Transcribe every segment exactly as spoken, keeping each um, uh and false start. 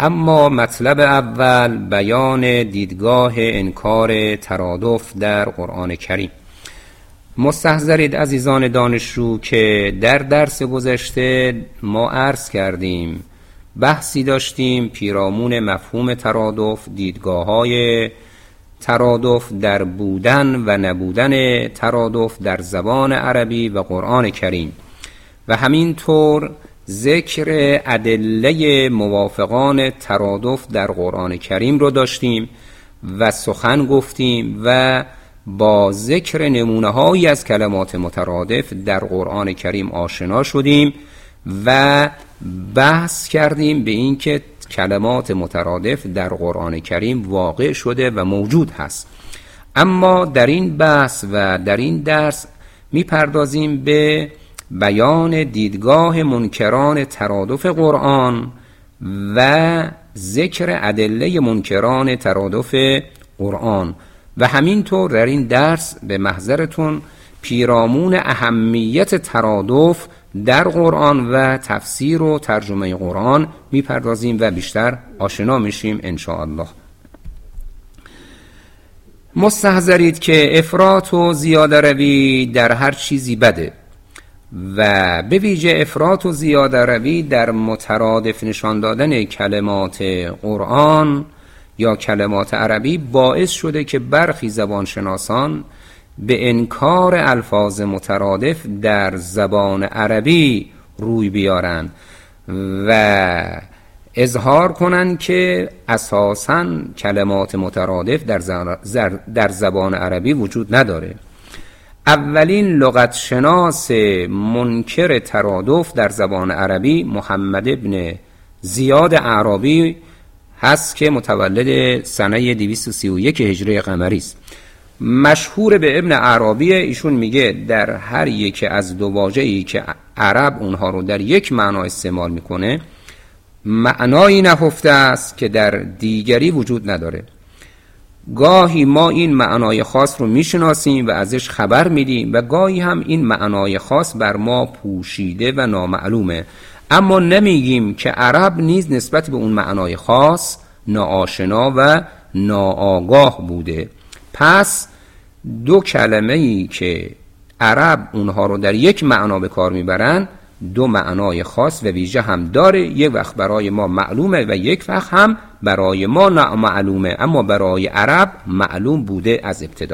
اما مطلب اول بیان دیدگاه انکار ترادف در قرآن کریم. مستحضرید عزیزان دانشجو که در درس گذشته ما عرض کردیم، بحثی داشتیم پیرامون مفهوم ترادف، دیدگاه‌های ترادف در بودن و نبودن ترادف در زبان عربی و قرآن کریم و همینطور ذکر ادله موافقان ترادف در قرآن کریم رو داشتیم و سخن گفتیم و با ذکر نمونه‌هایی از کلمات مترادف در قرآن کریم آشنا شدیم و بحث کردیم به این که کلمات مترادف در قرآن کریم واقع شده و موجود هست. اما در این بحث و در این درس میپردازیم به بیان دیدگاه منکران ترادف قرآن و ذکر ادله منکران ترادف قرآن و همینطور در این درس به محضرتون پیرامون اهمیت ترادف در قرآن و تفسیر و ترجمه قرآن میپردازیم و بیشتر آشنا میشیم انشاءالله. مستحضرید که افراط و زیاده روی در هر چیزی بده و به ویژه افراط و زیاده روی در مترادف نشان دادن کلمات قرآن یا کلمات عربی باعث شده که برخی زبانشناسان به انکار الفاظ مترادف در زبان عربی روی بیارن و اظهار کنن که اساساً کلمات مترادف در, در زبان عربی وجود نداره. اولین لغت شناس منکر ترادف در زبان عربی محمد ابن زیاد اعرابی هست که متولد سنه دویست و سی و یک هجری قمری است. مشهور به ابن اعرابی، ایشون میگه در هر یک از دو واژه‌ای که عرب اونها رو در یک معنا استعمال میکنه معنایی نهفته است که در دیگری وجود نداره. گاهی ما این معنای خاص رو میشناسیم و ازش خبر میدیم و گاهی هم این معنای خاص بر ما پوشیده و نامعلومه، اما نمیگیم که عرب نیز نسبت به اون معنای خاص ناآشنا و ناآگاه بوده. پس دو کلمه ای که عرب اونها رو در یک معنا به کار میبرن دو معنای خاص و ویژه هم داره، یک وقت برای ما معلومه و یک وقت هم برای ما نامعلومه، اما برای عرب معلوم بوده از ابتدا.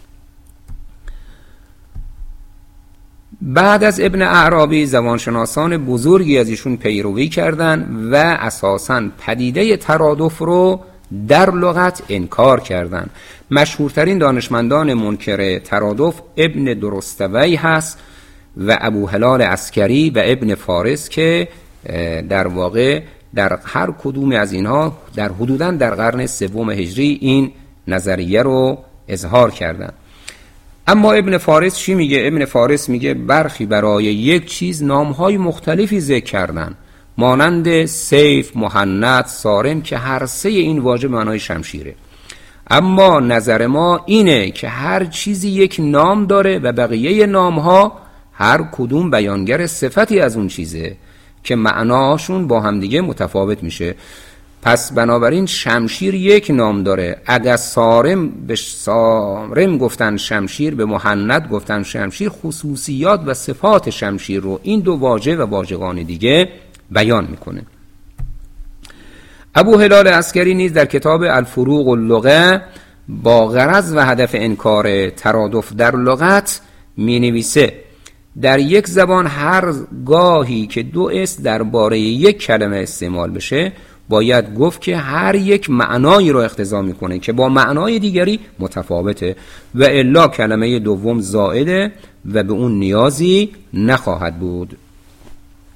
بعد از ابن اعرابی زبانشناسان بزرگی از ایشون پیروی کردند و اساساً پدیده ترادف رو در لغت انکار کردند. مشهورترین دانشمندان منکر ترادف ابن درستوی هست و ابو هلال عسکری و ابن فارس که در واقع در هر کدوم از اینها در حدوداً در قرن سوم هجری این نظریه رو اظهار کردند. اما ابن فارس چی میگه؟ ابن فارس میگه برخی برای یک چیز نامهای مختلفی ذکر کردن، مانند سیف، مهند، صارم که هر سه این واژه معنای شمشیره. اما نظر ما اینه که هر چیزی یک نام داره و بقیه نامها هر کدوم بیانگر صفتی از اون چیزه که معناشون با همدیگه متفاوت میشه. پس بنابراین شمشیر یک نام داره. اگر صارم به صارم گفتن شمشیر، به مهند گفتن شمشیر، خصوصیات و صفات شمشیر رو این دو واژه و واژگان دیگه بیان میکنه. ابو هلال عسکری نیز در کتاب الفروق اللغه با غرض و هدف انکار ترادف در لغت می نویسه در یک زبان هر گاهی که دو اسم درباره یک کلمه استعمال بشه باید گفت که هر یک معنایی رو اقتضا میکنه که با معنای دیگری متفاوته و الا کلمه دوم زائده و به اون نیازی نخواهد بود.